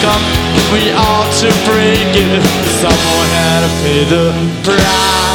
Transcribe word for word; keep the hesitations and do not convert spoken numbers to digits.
come, we ought to break it. Someone had to pay the price.